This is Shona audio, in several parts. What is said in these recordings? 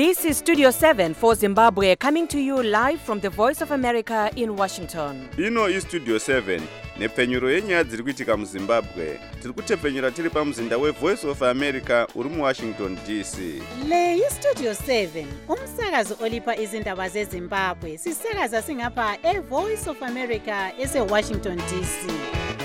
This is Studio 7 for Zimbabwe, coming to you live from the Voice of America in Washington. Ino is Studio 7, nepfenyuro yenyaya dziri kuitika muZimbabwe. Tiri kutepfenyura tiri pamuzinda weVoice of America uri muWashington DC. Le iStudio 7, umsakazo olipa izindaba zeZimbabwe. Sisakaza singapha eVoice of America eseWashington DC.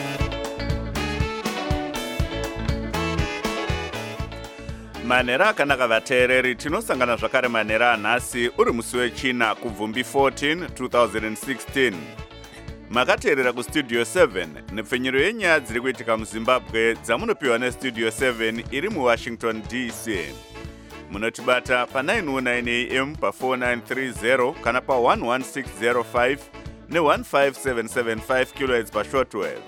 Manera akanaka vateereri, tinosangana zvakare manera anhasi uri musi wechina kubvumbi 14 2016. Makateerera kuStudio 7 nepfenyuro yenyaya dziri kuitika muZimbabwe dzamunopiwa neStudio 7 iri muWashington DC. Munotibata pa909 AM pa4930 kana pa11605 ne15775 kHz pashortwave.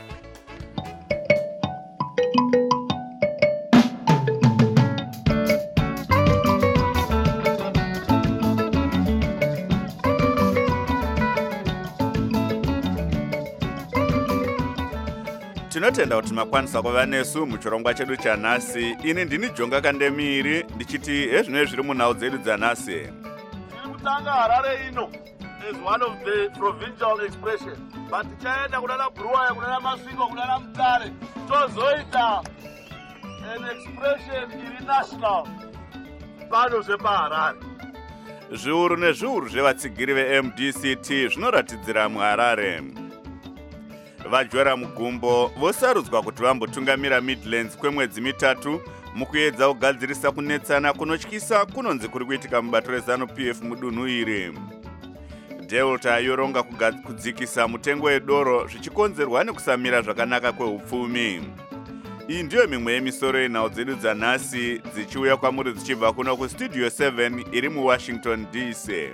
Tinotenda kuti makwanisa kuva nesu muchirongwa chedu chanhasi. Ini ndini Jonga Kandemiri ndichiti ezvino zviri munhau dzedu dzanhasi. Tiri kutanga Harare ino as one of the provincial expression, but tichaenda kunana Buluwayo, kunana Masvingo, kunana Mutare tozoita an expression iri national pano zvepaHarare. Zviuru nezviuru zvevatsigiri veMDCT zvinoratidzira muHarare. Vajora mugumbo vosarudzwa kuti vambotungamira Midlands kwemwedzi mitatu mukuedza kugadzirisa kunetsana kunotyisa kunonzi kuri kuitika mubato reZANU-PF mudunhu iri. Delta yoronga kudzikisa mutengo wedoro zvichikonzerwa nekusamira zvakanaka kweupfumi. Iyi ndiyo mimwe yemisoro yenhau dzedu dzanhasi dzichiuya kwamuri dzichibva kuno kuStudio 7 iri muWashington DC.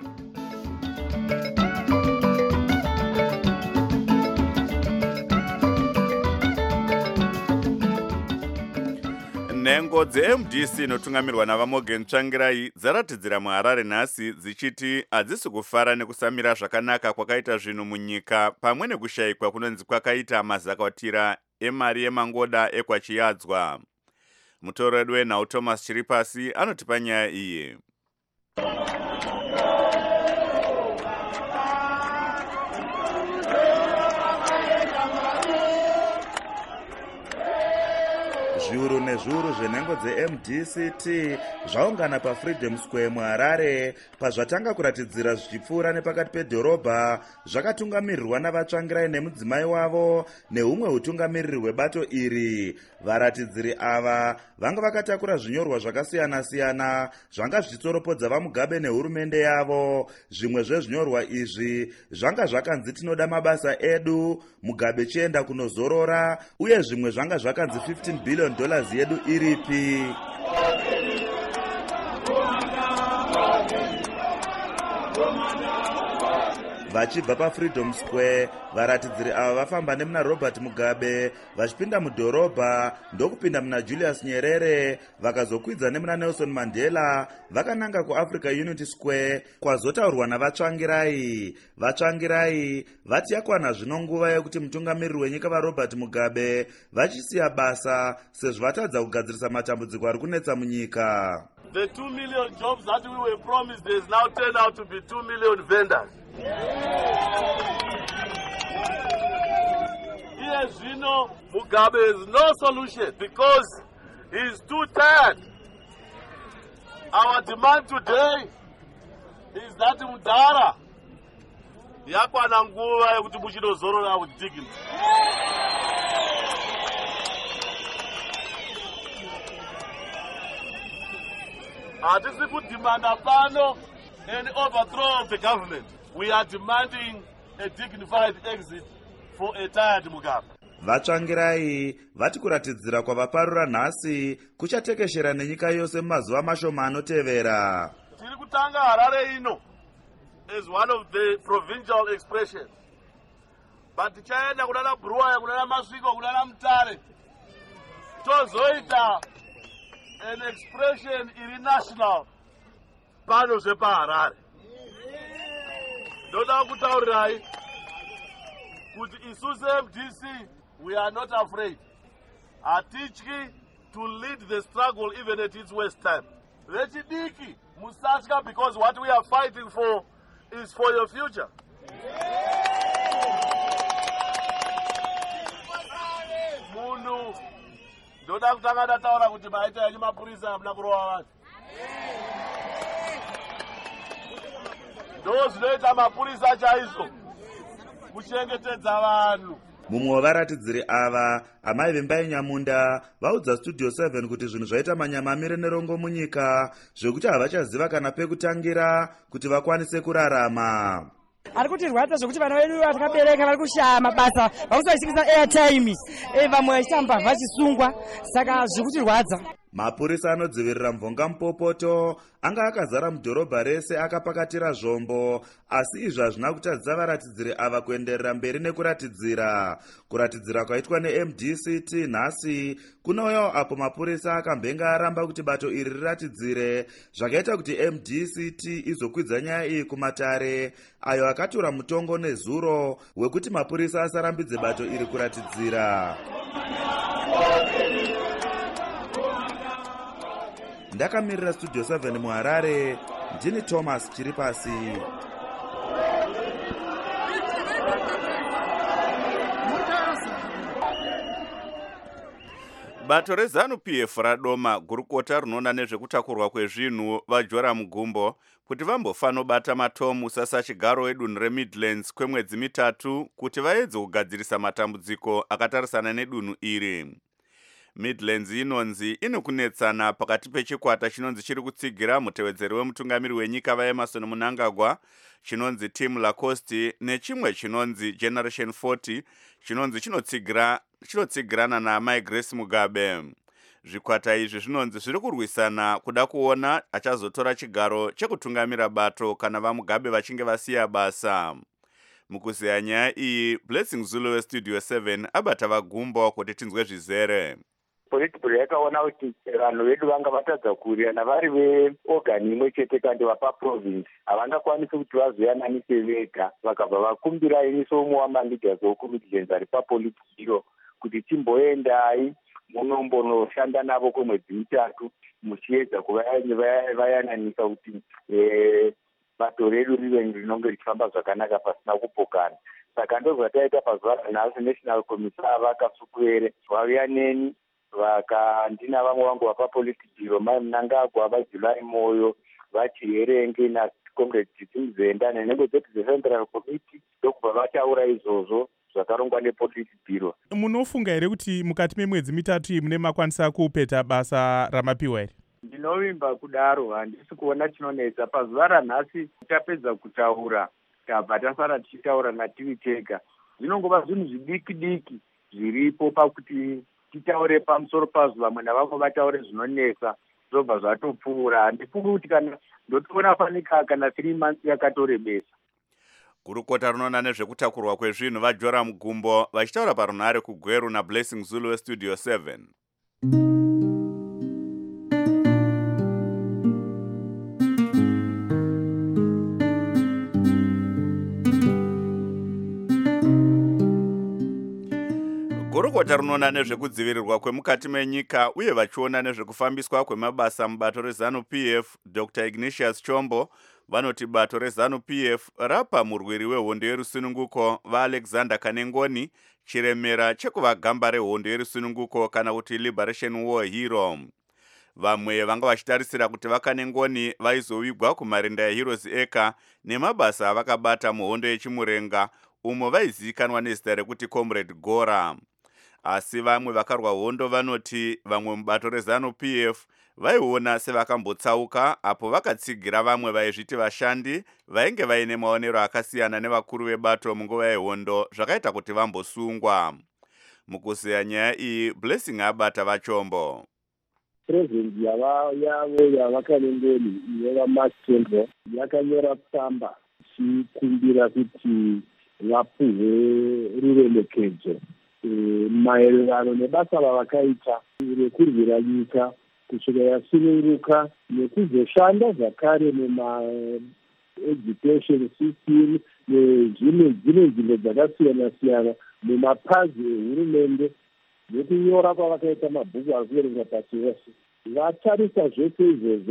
Nhengo dzeMDC inotungamirwa navaMorgan Tsvangirai dzaratidzira muHarare nhasi dzichiti hadzisi kufara nekusamira zvakanaka kwakaita zvinhu munyika pamwe nekushayikwa kunonzi kwakaita mazakatira emari yemangoda ekwachiyadzwa. Mutauri wedu wenhau Thomas Chiripasi anotipa nyaya iyi. Zviuru nezviuru zvenhengo dzeMDCT zvaungana paFreedom Square muHarare pazvatanga kuratidzira zvichipfuura nepakati pedhorobha, zvakatungamirirwa navatsvangirai nemudzimai wavo neumwe utungamiriri hwebato iri. Varatidziri ava vanga vakatakura zvinyorwa zvakasiyana-siyana zvanga zvichitsoropodza vaMugabe nehurumende yavo. Zvimwe zvezvinyorwa izvi zvanga zvakanzi tinoda mabasa edu, Mugabe chienda kunozorora, uye zvimwe zvanga zvakanzi $15 billion yedu iripi. Vachibva paFreedom Square, varatidziri ava vafamba nemuna Robert Mugabe vachipinda mudhorobha ndokupinda muna Julius Nyerere, vakazokwidza nemuna Nelson Mandela vakananga kuAfrica Unity Square kwazotaurwa navatsvangirai. Vatsvangirai vati yakwana zvino nguva yekuti mutungamiriri wenyika vaRobert Mugabe vachisiya basa sezvo vatadza kugadzirisa matambudziko ari kunetsa munyika. The 2 million jobs that we were promised has now turned out to be 2 million vendors. Yes, you know, Mugabe has no solution because he's too tired. Our demand today is that Mudara yakwana nguva yekuti muchidozorora with dignity. Hatisi kudimanda pano an overthrow of the government. We are demanding a dignified exit for a tired Mugabe. Vatsvangirai vati kuratidzira kwavaparura nhasi kuchatekeshera nenyika yose mumazuva mashoma anotevera. Tiri kutanga Harare ino as one of the provincial expressions, but tichaenda kunana Buluwayo, kunana Masvingo, kunana Mutare tozoita an expression iri national pano zvepaHarare. Ndoda kutaurirai kuti isusu MDC we are not afraid. Hatityi to lead the struggle even at its worst time. Vechidiki Musatya, because what we are fighting for is for your future. Munhu ndoda kutanga ndataura kuti maita yanyu mapurisa hamuna kurova vanhu. Ndo zvinoita mapurisa chaizvo kuchengetedza vanhu. mumwe wevaratidziri ava amai vembai nyamunda vaudza studio 7 kuti zvinhu zvaita manyamamire nerongo munyika zvekuti havachaziva kana pekutangira kuti vakwanise kurarama. Ari kuti rwata zvokuti vana vedu vatakabereka vari kushaya mabasa vakusaisingisa airtime vamwe vachitamba vachisungwa saka zvikuti rwadza. Mapurisa anodzivirira mvonga mupopoto anga akazara mudhorobha rese akapakatira zvombo, asi izvi hazvina kutadzisa varatidziri ava kuenderera mberi nekuratidzira. Kuratidzira kwaitwa neMDCT nhasi kunouyawo apo mapurisa akambenga aramba kuti bato iri riratidzire, zvakaita kuti MDCT izokwidza nyaya iyi kumatare ayo akatora mutongo nezuro wekuti mapurisa asarambidze bato iri kuratidzira. Ndakamirira studio 7 muHarare, ndini Thomas Chiripasi. Bato reZANU-PF radoma gurukota rinoona nezvekutakurwa kwezvinhu vaJoram Gumbo kuti vambofanobata matomu sasachigaro edunhu reMidlands kwemwedzi mitatu kuti vaedze kugadzirisa matambudziko akatarisana nedunhu iri. Midlands inonzi inokunetsana pakati pechikwata chinonzi chiri kutsigira mutevedzeri wemutungamiri wenyika vaEmmerson Mnangagwa chinonzi Tim Lacoste nechimwe chinonzi Generation 40 chinonzi chinotsigirana naamai Grace Mugabe. Zvikwata izvi zvinonzi zviri kurwisana kuda kuona achazotora chigaro chekutungamira bato kana vaMugabe vachinge vasiya basa. Mukuziya nyaya iyi, Blessing Zulu weStudio 7 abata vaGumbo kuti tinzwe zvizere. Politburo yakaona kuti vanhu vedu vanga vatadza kurirana vari veorgani imwe chete kandi vapaprovince havangakwanisi kuti vazoyananise vega, vakabva vakumbira iniso umwe wamaleaders wokuMidlands ari papolitburo kuti timboendai munombonoshanda navo kwemwedzi mitatu muchiedza kuvayananisa kuti bato redu rive rinonge richifamba zvakanaka pasina kupokana. Saka ndozvataita pazuva ranhasi National Commissar vakasupwere vauya neni vakandina vamwe vangu vapapolitburo mai Mnangagwa vaJulai Moyo vachierenge naComrade Titi Mzenda nenhego dzetu dzeCentral Committee ndokubva vataura izvozvo zvakarongwa nepolitburo. Munofunga here kuti mukati memwedzi mitatu iyi mune makwanisa kupeta basa ramapiwa here? Ndinovimba kudaro, handisi kuona chinonetsa. Pazuva ranhasi tapedza kutaura tabva tasara tichitaura natiri tega. Zvinongova zvinhu zvidiki diki zviripo pakuti titaure pamusoro pazvo, vamwe navamwe vataure zvinonetsa zvobva zvatopfuura. Handifungi kuti kana ndotoona fanika kana 3 months yakatorebesa. Gurukota rinoona nezvekutakurwa kwezvinhu vaJoram Gumbo vachitaura parunhare kuGweru naBlessing Zulu weStudio 7. Gurukota rinoona nezvekudzivirirwa kwemukati menyika uye vachiona nezvekufambiswa kwemabasa mubato reZANU-PF, Dr. Ignatius Chombo vanoti bato reZANU-PF rapa murwiri wehondo yerusununguko vaAlexander Kanengoni chiremera chekuvagamba rehondo yerusununguko kana kuti Liberation War Hero. Vamwe vanga vachitarisira kuti vaKanengoni vaizovigwa kumarinda yaHeroes Acre nemabasa avakabata muhondo yechimurenga umo vaizivikanwa nezita rekuti Comrade Gora. Asi vamwe vakarwa hondo vanoti vamwe mubato reZANU-PF vaiona sevakambotsauka apo vakatsigira vamwe vaizviti vashandi vainge vaine maonero akasiyana nevakuru vebato munguva yehondo zvakaita kuti vambosungwa. Mukuziya nyaya iyi, Blessing abata vaChombo. President yavo yavaKanengoni inova Masitendro yakanyora tsamba ichikumbira kuti vapuhwe ruremekedzo maererano nebasa ravakaita rekurwira nyika kusvika yasununguka nekuzoshanda zvakare mumaeducation system nezvimwe nzvimbo dzakasiyana siyana mumapazi ehurumende nekunyora kwavakaita mabhuku ari kuverenga pasi rose. Vatarisa zvese izvozvo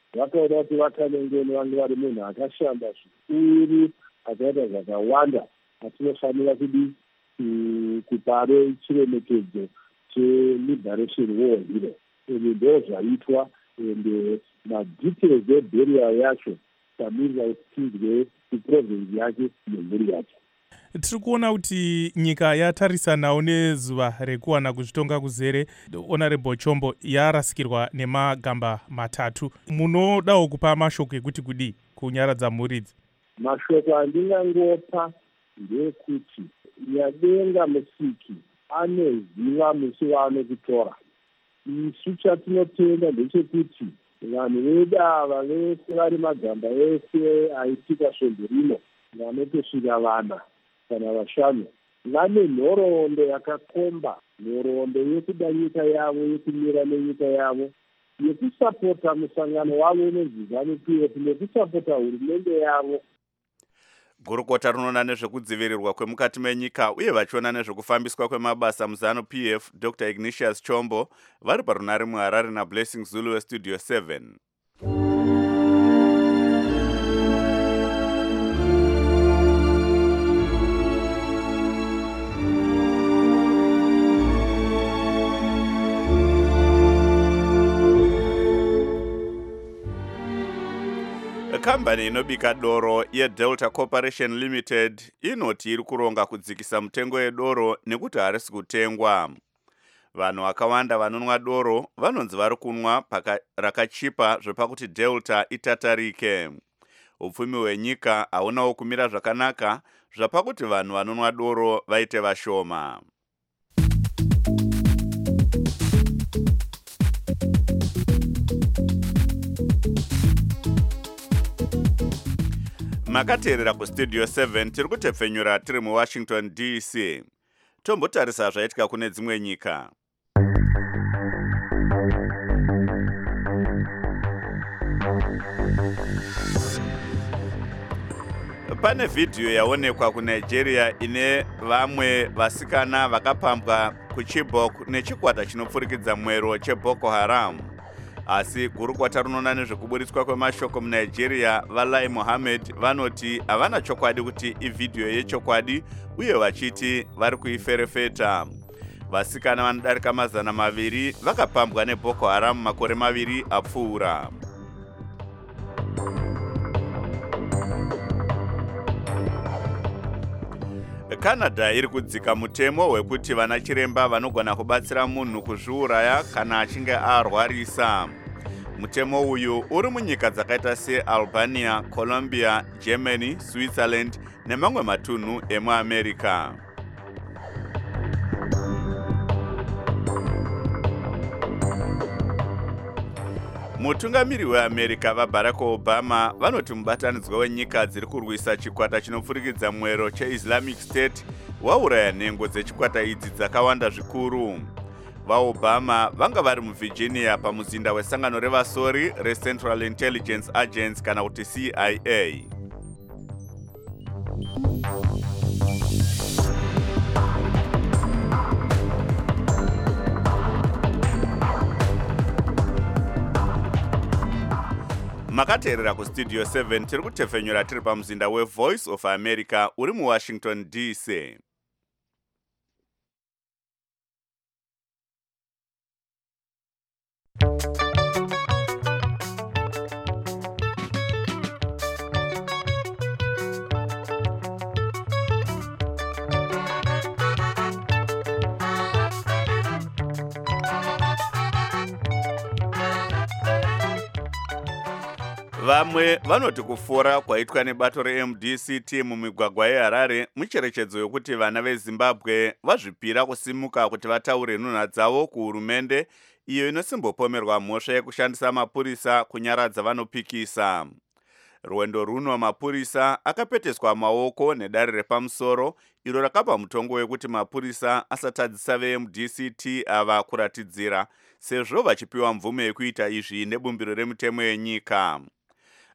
vakaona kuti vakanengeni vange vari munhu akashanda zvikuru akaita zvakawanda atinofanira kudi kupare chiremekedzo cheliberation war hero ende ndo zvaitwa ende madetails eburial yacho tamirira kutizwe kuprovinsi yake nemhuri yake. Tiri kuona kuti nyika yatarisanawo nezuva rekuwana kuzvitonga kuzere. Honorable Chombo yarasikirwa nemagamba matatu. Munodawo kupa mashoko ekuti kudi kunyaradza mhuri idzi? Mashoko andingangopa ndekuti Nyadenga Musiki anoziva musi waanokutora. Isu chatinotenda ndechekuti vanhu vedu ava vese vari magamba ese aitika svondo rino vanotosvika vana kana vashanu vane nhoroondo yakakomba, nhoroondo yekuda nyika yavo, yekumira nenyika yavo, yekusapota musangano wavo unonzi ZANU-PF nekusapota hurumende yavo. Gurukota rinoona nezvekudzivirirwa kwemukati menyika uye vachiona nezvekufambiswa kwemabasa muZANU-PF Dr. Ignatius Chombo vari parunare muHarare naBlessing Zulu weStudio 7. Kambani inobika doro yeDelta Corporation Limited inoti iri kuronga kudzikisa mutengo yedoro nekuti harisi kutengwa. Vanhu vakawanda vanonwa doro vanonzi vari kunwa rakachipa zvepakuti Delta itatarike. Upfumi hwenyika haunawo kumira zvakanaka zvapakuti vanhu vanonwa doro vaite vashoma. Makateerera kuStudio 7 tiri kutepfenyura tiri muWashington DC. Tombotarisa zvaitika kune dzimwe nyika. Pane vhidhiyo yaonekwa kuNigeria ine vamwe vasikana vakapambwa kuChibok nechikwata chinopfurikidza mwero cheBoko Haram. Asi gurukota rinoona nezvekuburitswa kwemashoko muNigeria vaLai Mohammed vanoti havana chokwadi kuti ivhidhiyo yechokwadi uye vachiti vari kuiferefeta. Vasikana vanodarika 200 vakapambwa neBoko Haram makore 2 apfuura. Canada iri kudzika mutemo wekuti vana chiremba vanogona kubatsira munhu kuzviuraya kana achinge arwarisa. Mutemo uyu uri munyika dzakaita seAlbania, Colombia, Germany, Switzerland nemamwe matunhu emuAmerica. Mutungamiri weAmerica vaBarack Obama vanoti mubatanidzwa wenyika dziri kurwisa chikwata chinopfurikidza mwero cheIslamic State wauraya nhengo dzechikwata idzi dzakawanda zvikuru. VaObama vanga vari muVirginia pamuzinda wesangano revasori reCentral Intelligence Agency kana kuti CIA. Makateerera kuStudio 7 tiri kutepfenyura tiri pamuzinda weVoice of America uri muWashington DC. Vamwe vanoti kufora kwaitwa nebato reMDCT mumigwagwa yeHarare mucherechedzo yokuti vana veZimbabwe vazvipira kusimuka kuti vataure nhunha dzavo kuhurumende iyo inosimbopomerwa mhosva yekushandisa mapurisa kunyaradza vanopikisa. Rwendo runo mapurisa akapeteswa maoko nedare repamusoro iro rakapa mutongo wekuti mapurisa asatadzisa veMDCT ava kuratidzira sezvo vachipiwa mvume yekuita izvi nebumbiro remutemo yenyika.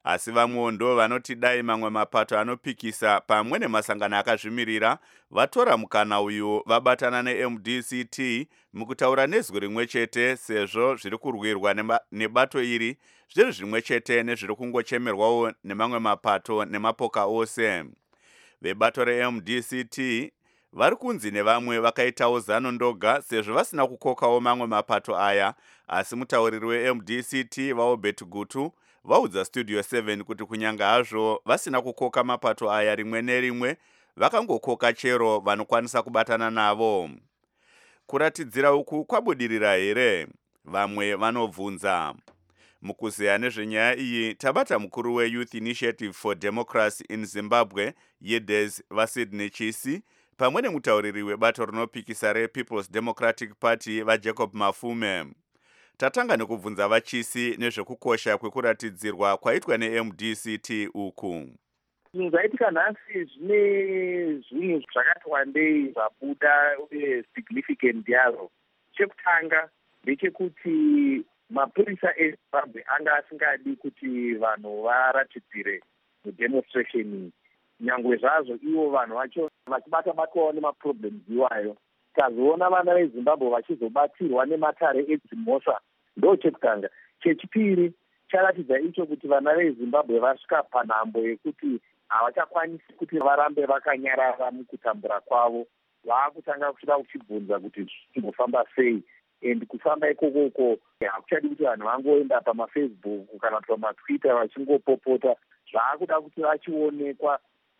asi vamwewo ndo vanoti dai mamwe mapato anopikisa pamwe nemasangano akazvimirira vatora mukana uyu vabatana neMDCT mukutaura nezwi rimwe chete, sezvo zviri kurwirwa nebato iri zviri zvimwe chete nezviri kungochemerwawo nemamwe mapato nemapoka ose. Vebato reMDCT vari kunzi nevamwe vakaitawo zano ndoga sezvo vasina kukokawo mamwe mapato aya, asi mutauriri weMDCT Vaobert Gutu vaudza Studio 7 kuti kunyanga hazvo vasina kukoka mapato aya rimwe nerimwe, vakangokoka chero vanokwanisa kubatana navo. Kuratidzira uku kwabudirira here? Vamwe vanobvunza. Mukuzeya nezvenyaya iyi tabata mukuru weYouth Initiative for Democracy in Zimbabwe YEDEZ vaSydney Chisi pamwe nemutauriri webato rinopikisa rePeople's Democratic Party vaJacob Mafume. Tatanga nekubvunza vaChisi nezvekukosha kwekuratidzirwa kwaitwa neMDCT uku. Zvinhu zvaitika nhasi zvine zvinhu zvakati wandei zvabuda uye significant yazvo. Chekutanga ndechekuti mapurisa eZimbabwe anga asingadi kuti vanhu varatidzire mudemonstration iyi. Nyangwe zvazvo ivo vanhu vacho vachibata-batwawo nemaproblems iwayo. Tazoona vana veZimbabwe vachizobatirwa nematare edzimhosva. Ndo chekutanga. Chechipiri charatidza icho kuti vana veZimbabwe vasvika panhambo yekuti havachakwanisi kuti varambe vakanyarara mukutambura kwavo. Vaakutanga kuchida kuchibvunza kuti zvimbofamba sei. And kufamba ikoko hakuchadi kuti vanhu vangoenda pamafacebook kana pamatwitter vachingopopota. Zvaakuda kuti vachionekwa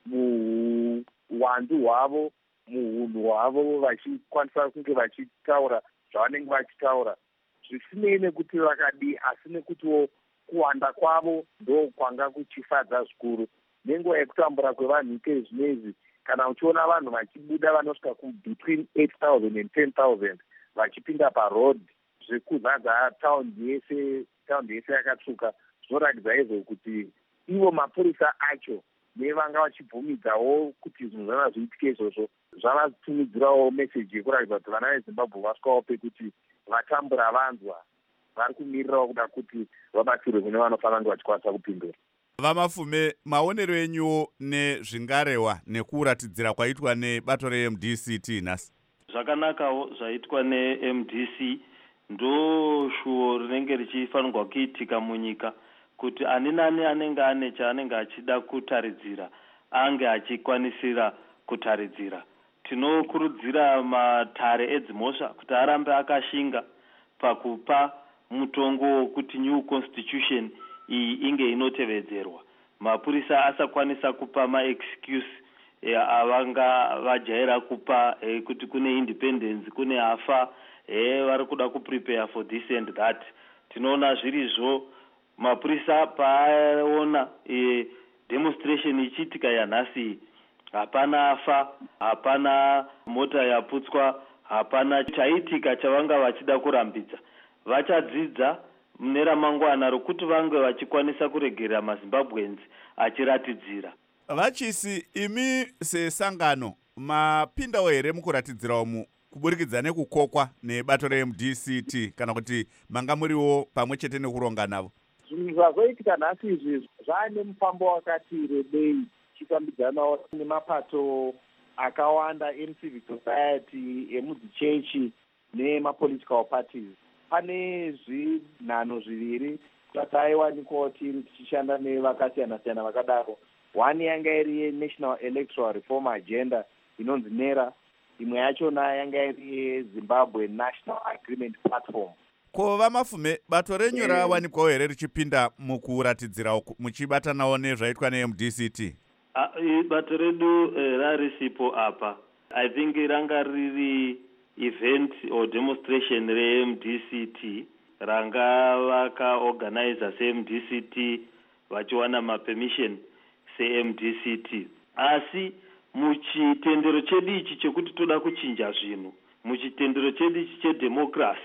muhwandu hwavo, muhunhu hwavo, vachikwanisa kunge vachitaura zvavanenge vachitaura. Zvisinei nekuti vakadi, asi nekutiwo kuwanda kwavo ndo kwanga kuchifadza zvikuru. Nenguva yekutambura kwevanhu ikezvinezvi, kana uchiona vanhu vachibuda vanosvika between 8,000 and 10,000 vachipinda paroad zvekuzadza taundi yese yakatsvuka, zvinoratidza izvo kuti ivo mapurisa acho nevanga vachibvumidzawo kuti zvinhu zvana zviitike izvozvo zvavatumidzirawo meseji yekuratidza kuti vana veZimbabwe vasvikawo pekuti vatambura vanzwa, vari kumirirawo kuda kuti vabatirwe kune vanofanira kunge vachikwanisa kupindura. VaMafume, maonero enyuwo nezvingarehwa nekuratidzira kwaitwa nebato reMDCT nhasi? Zvakanakawo zvaitwa neMDC ndo shuwo rinenge richifanirwa kuitika munyika, kuti ani nani anenge ane chaanenge achida kutaridzira ange achikwanisira kutaridzira. Tinokurudzira matare edzimhosva kuti arambe akashinga pakupa mutongo wokuti new constitution iyi inge inotevedzerwa. Mapurisa asakwanisa kupa maexcuse avanga vajaira kupa kuti kune independence, kune afa, vari kuda kuprepare for this and that. Tinoona zvirizvo mapurisa paaona demonstration ichiitika yanhasi, hapana afa, hapana mota yaputswa, hapana chaitika chavanga vachida kurambidza. Vachadzidza mune ramangwana rokuti vange vachikwanisa kuregerera maZimbabweans achiratidzira. VaChisi, imi sesangano mapindawo here mukuratidzira umu kuburikidza nekukokwa nebato reMDCT, kana kuti manga muriwo pamwe chete nekuronga navo? Zvinhu zvazoitika nhasi izvi zvaane mufambo wakati rebei chifambidzanawo nemapato akawanda emucivil society, emudzichechi nemapolitical parties. Pane zvinhano zviviri zvataiwanikwawo tiri tichishanda nevakasiyana-siyana vakadaro. One yanga iri yeNational Electoral Reform Agenda inonzi NERA, imwe yachona yanga iri yeZimbabwe National Agreement Platform. Ko VaMafume, bato renyu rawanikwawo here richipinda mukuratidzira muchibatanawo nezvaitwa neMDCT? Bato redu rarisipo apa. I think ranga riri event or demonstration reMDCT ranga vakaorganiza seMDCT vachiwana mapermission seMDCT. Asi muchitendero chedu ichi chekuti toda kuchinja zvinhu, muchitendero chedu ichi chedemocracy,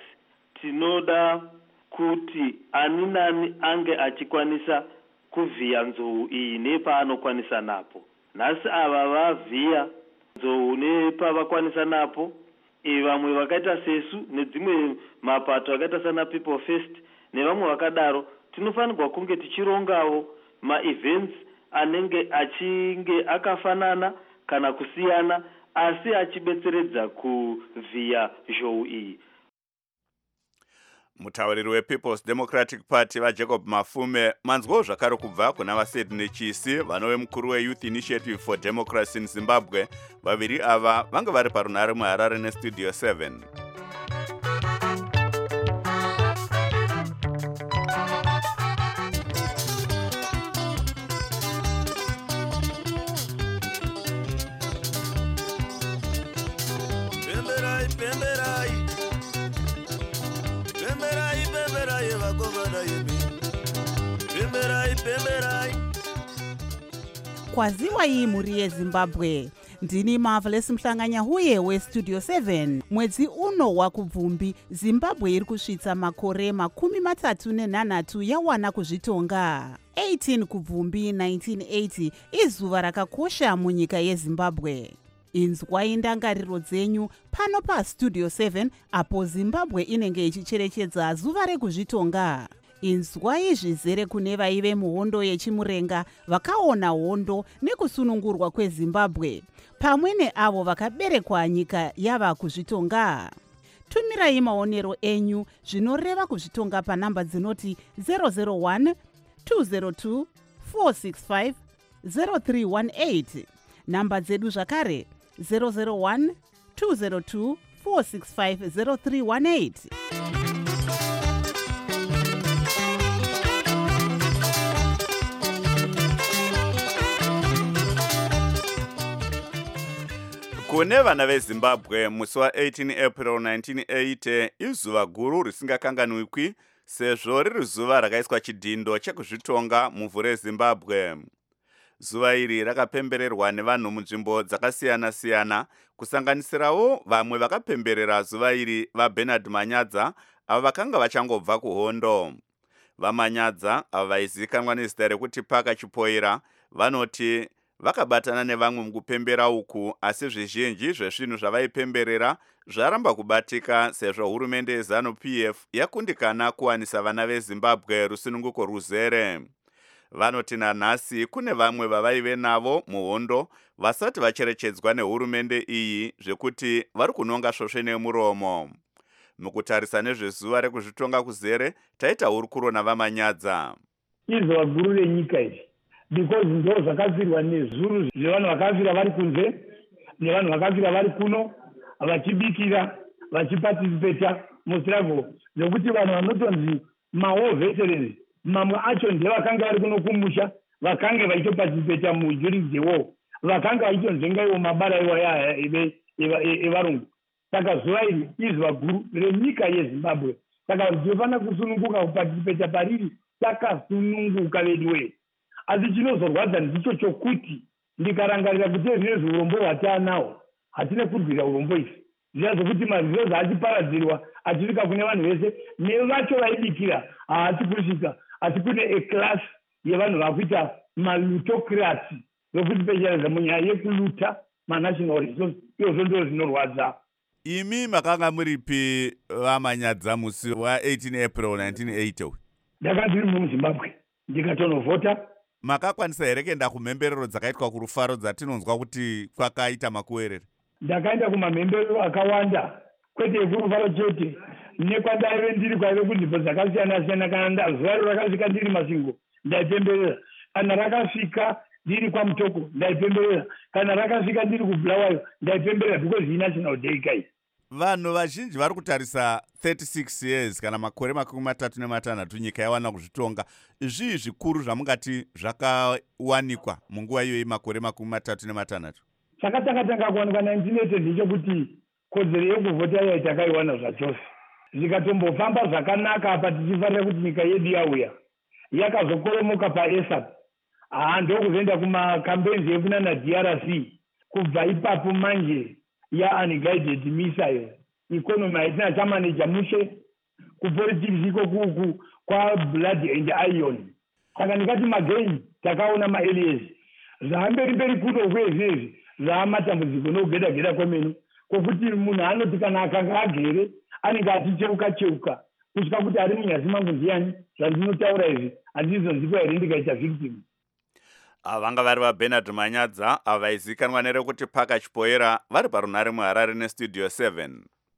tinoda kuti ani nani ange achikwanisa kuvhiya nzou iyi nepaanokwanisa napo. Nhasi ava vavhiya nzou nepavakwanisa napo, vamwe vakaita sesu nedzimwe mapato akaita sana People First nevamwe vakadaro, tinofanirwa kunge tichirongawo ma-events anenge achinge akafanana kana kusiyana asi achibetseredza kuvhiya zhou iyi. Mutauriri wePeople's Democratic Party vaJacob Mafume manzwawo zvakare kubva kuna vaSydney Chisi vanove mukuru weYouth Initiative for Democracy in Zimbabwe. Vaviri ava vanga vari parunhare muHarare neStudio 7. Kwaziwai mhuri yeZimbabwe. Ndini Marvelous Mhlanganyahuye weStudio 7. Mwedzi uno wakubvumbi Zimbabwe iri kusvitsa makore 38 yawana kuzvitonga. 18 kubvumbi 1980 izuva rakakosha munyika yeZimbabwe. Inzwai ndangariro dzenyu pano paStudio 7 apo Zimbabwe inenge ichicherechedza zuva rekuzvitonga. Inzwai zvizere kune vaive muhondo yechimurenga vakaona hondo nekusunungurwa kweZimbabwe pamwe neavo vakaberekwa nyika yava kuzvitonga. Tumirai maonero enyu zvinoreva kuzvitonga panhamba dzinoti 001 202 465 0318. Namba dzedu zvakare 001 202 465 0318. Kune vana veZimbabwe musi wa18 April 1980 izuva guru risingakanganwikwi sezvo riri zuva rakaiswa chidhindo chekuzvitonga muvhu reZimbabwe. Zuva iri rakapembererwa nevanhu munzvimbo dzakasiyana-siyana kusanganisirawo vamwe vakapemberera zuva iri vaBernard Manyadza avo vakanga vachangobva kuhondo. VaManyadza avo vaizivikanwa nezita rekuti Paka Chipoira vanoti vakabatana nevamwe mukupembera uku asi zvizhinji zvezvinhu zvavaipemberera zvaramba kubatika sezvo hurumende yeZANU-PF yakundikana kuwanisa vana veZimbabwe rusununguko ruzere. Vanoti nanhasi kune vamwe vavaive navo muhondo vasati vacherechedzwa nehurumende iyi zvekuti vari kunonga svosve nemuromo. Mukutarisa nezvezuva rekuzvitonga kuzere taita hurukuro navaManyadza. Izuva guru renyika iyi because ndo zvakafirwa nezuru zvevanhu vakafira vari kunze nevanhu vakafira vari kuno vachibikira vachipatisipeta mustruggle zvokuti vanhu vanotonzi mawar veterans mamwe acho ndevakanga vari kuno kumusha vakange vaitopatisipeta during the war vakanga vaitonzengaiwo mabara iwaya evarungu. Saka zuva iri izuva guru renyika yeZimbabwe. Saka tinofanira kusununguka kupatisipeta pariri takasununguka veduwe. Asi chinozorwadza ndicho chokuti ndikarangarira kuti zvinezvi urombo hwataanawo hatina kurwira urombo izvi. Zviya zvokuti mazirozi achiparadzirwa achisvika kune vanhu vese nevacho vaibikira haati kusvika asi kune eclass yevanhu vakuita malutocracy zvokuti pechareza munyaya yekuluta manational resource izvo ndo zvinorwadza. Imi makanga muripi vaManyadza musi wa18 April 1980? Ndakanga ndiri muZimbabwe ndikatonovhota. Makakwanisa here kuenda kumhemberero dzakaitwa kurufaro dzatinonzwa kuti kwakaita makuwerere? Ndakaenda kumamhemberero akawanda kwete kurufaro chete nekwandaive ndiri kwaive kunzvimbo dzakasiyana-siyana. Kana zuva iro rakasvika ndiri Masvingo ndaipemberera, kana rakasvika ndiri kwaMutoko ndaipemberera, kana rakasvika ndiri kuBulawayo ndaipemberera because inational day kai. Vanhu vazhinji vari kutarisa 36 years kana makore 36 nyika yawana kuzvitonga. Zvii zvikuru zvamungati zvakawanikwa munguva iyoyi makore 36? Chakatanga kuwanikwa 1980 ndechekuti kodzero yekuvhota iya takaiwana zvachose. Zvikatombofamba zvakanaka apa tichifarira kuti nyika yedu yauya yakazokoromoka paESAP. Ndokuzoenda kumacampaigns ekunana DRC. Kubva ipapo manje unguided missile economy haitina chamaneja mushe kupolitics iko kuku kwa blood and iron. Saka ndikati magain takaona maaliens zvamberi kuno kwezvezvi zvamatambudziko nokugeda kwemene kwokuti munhu anoti kana akanga agere anenge achicheuka kusvika kuti ari munyasi mangu ndiyani zvandinotaura izvi handizonzikwa here ndikaita victim. vanga vari vaBernard Manyadza ava vaizikanwa nerekuti Paka Chipoera vari parunhare muHarare nestudio 7.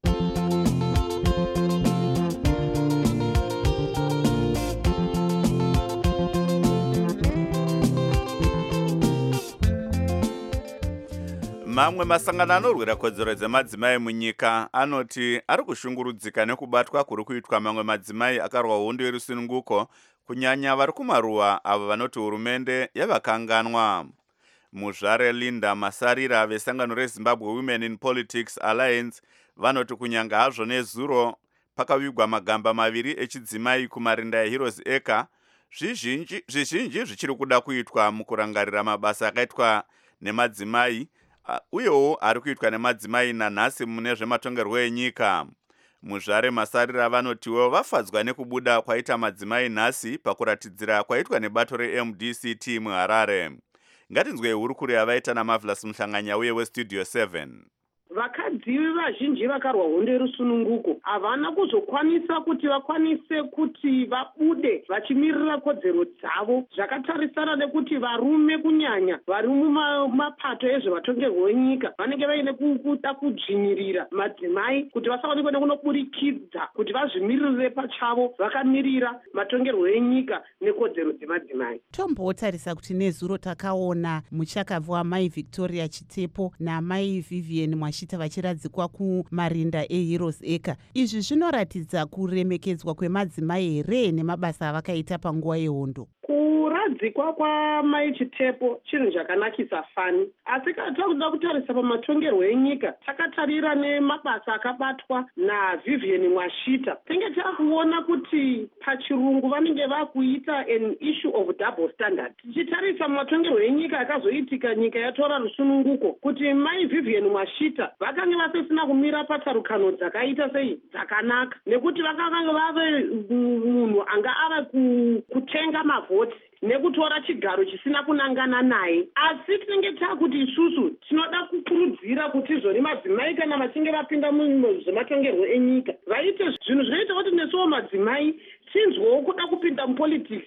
Mamwe masangano anorwira kodzero dzemadzimai munyika anoti ari kushungurudzika nekubatwa kuri kuitwa mamwe madzimai akarwa hondo yerusununguko, kunyanya vari kumaruwa avo vanoti hurumende yavakanganwa. Muzvare Linda Masarira vesangano reZimbabwe Women in Politics Alliance vanoti kunyanga hazvo nezuro pakavigwa magamba maviri echidzimai kumarinda eHeroes Acre, zvizhinji zvichiri kuda kuitwa mukurangarira mabasa akaitwa nemadzimai uyewo ari kuitwa nemadzimai nanhasi mune zvematongerwo enyika. Muzvare Masarira vanotiwo vafadzwa nekubuda kwaita madzimai nhasi pakuratidzira kwaitwa nebato reMDCT muHarare. Ngatinzwe hurukuru yavaita naMarvelous Muhlanganya uye westudio 7. Vakadzi vazhinji vakarwa hondo yerusununguko havana kuzokwanisa kuti vakwanise kuti vabude vachimirira kodzero dzavo, zvakatarisana nekuti varume kunyanya vari mumapato ezvematongerwo enyika vanenge vaine kuda kudzvinyirira madzimai kuti vasaonekwe nekunoburikidza kuti vazvimirire pachavo vakamirira matongerwo enyika nekodzero dzemadzimai. Tombotarisa kuti nezuro takaona muchakabva wamai Victoria Chitepo namai Vivian Mwashita vachiradzikwa kumarinda eHeroes Acre. Izvi zvinoratidza kuremekedzwa kwemadzimai here nemabasa avakaita panguva yehondo? Kuradzikwa kwamai Chitepo chinhu chakanakisa fani, asi kana takuda kutarisa pamatongerwo enyika takatarira nemabasa akabatwa naVivian Mwashita, tenge takuona kuti pachirungu vanenge vakuita an issue of double standard. Tichitarisa matongerwo enyika akazoitika nyika yatora rusununguko, kuti mai Vivian Mwashita vakanga vasisina kumira patsarukano dzakaita sei dzakanaka, nekuti vakanga vave munhu anga ava kutenga mavhoti nekutora chigaro chisina kunangana naye. Asi tinenge takuti isusu tinoda kukurudzira kuti izvoni madzimai kana vachinge vapinda muzvematongerwo enyika vaite zvinhu zvinoita kuti nesuwo madzimai tinzwewo kuda kupinda mupolitics.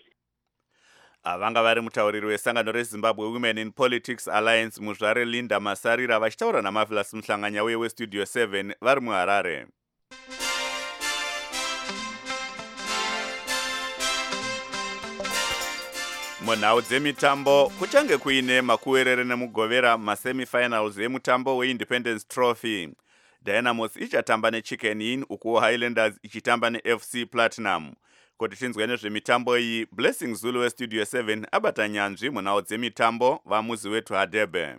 Vanga vari mutauriri wesangano reZimbabwe Women in Politics Alliance Muzvare Linda Masarira vachitaura naMarvelous Muhlanganya uye westudio 7 vari muHarare. Munhau dzemitambo kuchange kuine makuwerere nemugovera masemifinals emutambo weIndependence Trophy. Dynamos ichatamba neChicken Inn uku Highlanders ichitamba neFC Platinum. Kuti tinzwe nezvemitambo iyi, Blessing Zulu westudio 7 abata nyanzvi munhau dzemitambo vamuzi wetu Hadebe.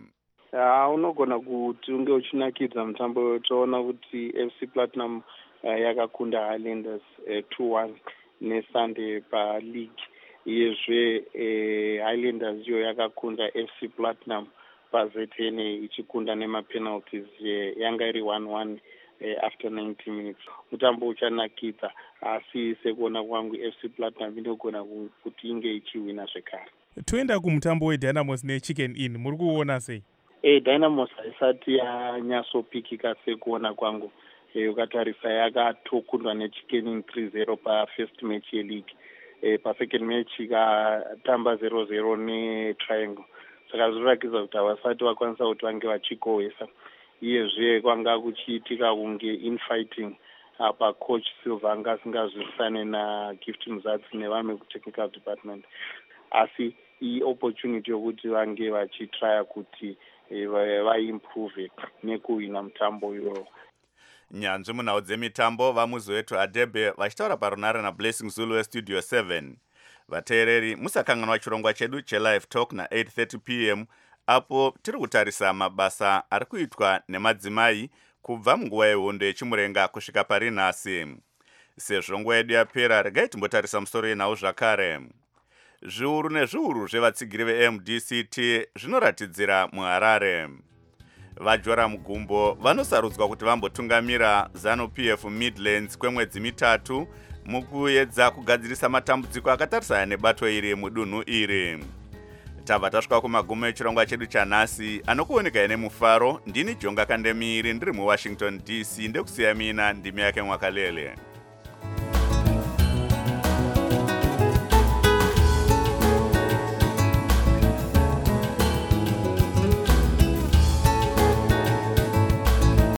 Unogona kuti unge uchinakidza mutambo. Toona kuti FC Platinum yakakunda Highlanders 2-1 neSunday paleague. Iyezve Highlanders iyo yakakunda FC Platinum paZN ichikunda nemapenalties yanga iri 1-1 after 90 minutes. Mutambo uchanakidza, asi sekuona kwangu FC Platinum inogona kuti inge ichiwina zvekare. Toenda kumutambo weDynamos neChicken Inn, muri kuona sei? Dynamos haisati yanyatsopikika sekuona kwangu. Ukatarisa yakatokundwa neChicken Inn 3-0 pafirst match yeleague. Pasecond match ikatamba 0-0 neTriangle. Saka zvinoratidza kuti havasati vakwanisa kuti vange vachikohwesa. Iyezve kwanga kuchiitika kunge infighting apa coach Silva anga asingazwisisane naGift Muzadzi nevamwe kutechnical department. Asi opportunity yokuti vange vachitraya kuti vaimprove nekuwina mutambo iwowo. Nyanzvi munhau dzemitambo vamuzi wetu Hadebe vachitaura parunhare naBlessing Zulu westudio 7. Vateereri musakanganwa chirongwa chedu chelive talk na8:30 p.m. apo tiri kutarisa mabasa ari kuitwa nemadzimai kubva munguva yehondo yechimurenga kusvika pari nhasi. Sezvo nguva yedu yapera, regai timbotarisa musoro yenhau zvakare. Zviuru nezviuru zvevatsigiri veMDCT zvinoratidzira muHarare. Vajora mugumbo vanosarudzwa kuti vambotungamira ZANU-PF Midlands kwemwedzi mitatu mukuedza kugadzirisa matambudziko akatarisana nebato iri mudunhu iri. Tabva tasvika kumagumo echirongwa chedu chanhasi, anokuoneka nemufaro. Ndini Jonga Kandemiri ndiri muWashington DC, ndekusiya mina ndimi yake Mwakalele.